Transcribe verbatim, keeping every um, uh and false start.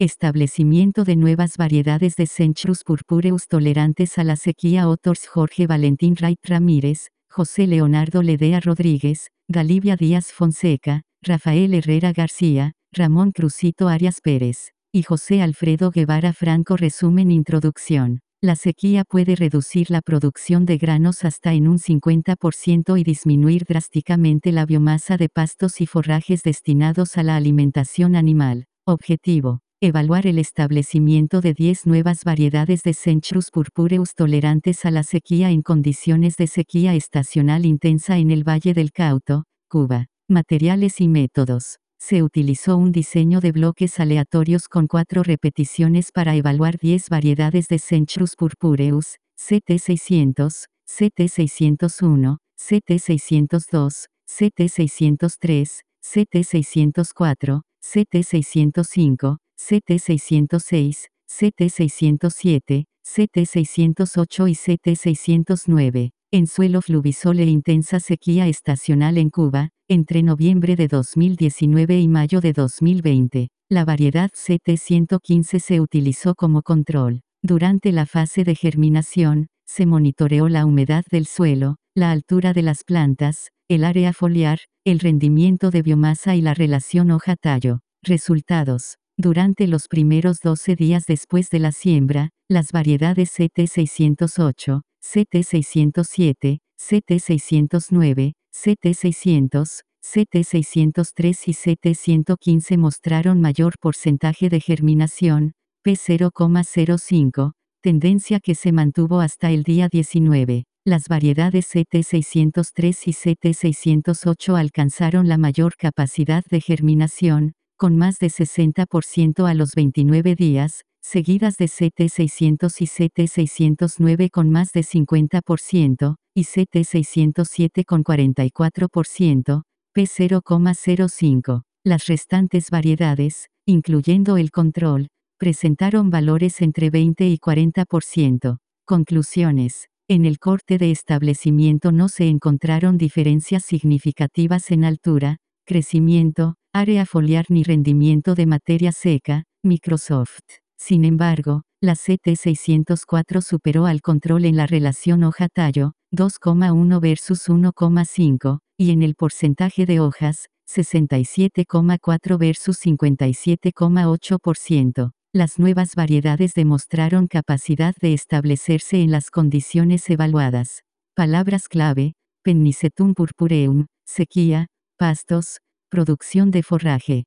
Establecimiento de nuevas variedades de Centrus purpureus tolerantes a la sequía. Autors: Jorge Valentín Wright Ramírez, José Leonardo Ledea Rodríguez, Dalibia Díaz Fonseca, Rafael Herrera García, Ramón Crucito Arias Pérez, y José Alfredo Guevara Franco. Resumen. Introducción. La sequía puede reducir la producción de granos hasta en un cincuenta por ciento y disminuir drásticamente la biomasa de pastos y forrajes destinados a la alimentación animal. Objetivo: evaluar el establecimiento de diez nuevas variedades de Centrus purpureus tolerantes a la sequía en condiciones de sequía estacional intensa en el Valle del Cauto, Cuba. Materiales y métodos. Se utilizó un diseño de bloques aleatorios con cuatro repeticiones para evaluar diez variedades de Centrus purpureus, C T seiscientos, C T seiscientos uno, C T seiscientos dos, C T seiscientos tres, C T seiscientos cuatro, C T seiscientos cinco, C T seiscientos seis, C T seiscientos siete, C T seiscientos ocho y C T seiscientos nueve, en suelo fluvisol e intensa sequía estacional en Cuba, entre noviembre de dos mil diecinueve y mayo de dos mil veinte. La variedad C T ciento quince se utilizó como control. Durante la fase de germinación, se monitoreó la humedad del suelo, la altura de las plantas, el área foliar, el rendimiento de biomasa y la relación hoja-tallo. Resultados. Durante los primeros doce días después de la siembra, las variedades C T seiscientos ocho, C T seiscientos siete, C T seiscientos nueve, C T seiscientos, C T seiscientos tres y C T ciento quince mostraron mayor porcentaje de germinación, P cero coma cero cinco, tendencia que se mantuvo hasta el día diecinueve. Las variedades C T seiscientos tres y C T seiscientos ocho alcanzaron la mayor capacidad de germinación, con más de sesenta por ciento a los veintinueve días, seguidas de C T seiscientos y C T seiscientos nueve con más de cincuenta por ciento, y C T seiscientos siete con cuarenta y cuatro por ciento, P cero coma cero cinco. Las restantes variedades, incluyendo el control, presentaron valores entre veinte y cuarenta por ciento. Conclusiones. En el corte de establecimiento no se encontraron diferencias significativas en altura, crecimiento, área foliar ni rendimiento de materia seca. Microsoft. Sin embargo, la C T seiscientos cuatro superó al control en la relación hoja-tallo, dos coma uno versus uno coma cinco, y en el porcentaje de hojas, sesenta y siete coma cuatro versus cincuenta y siete coma ocho por ciento. Las nuevas variedades demostraron capacidad de establecerse en las condiciones evaluadas. Palabras clave: Pennisetum purpureum, sequía, pastos, producción de forraje.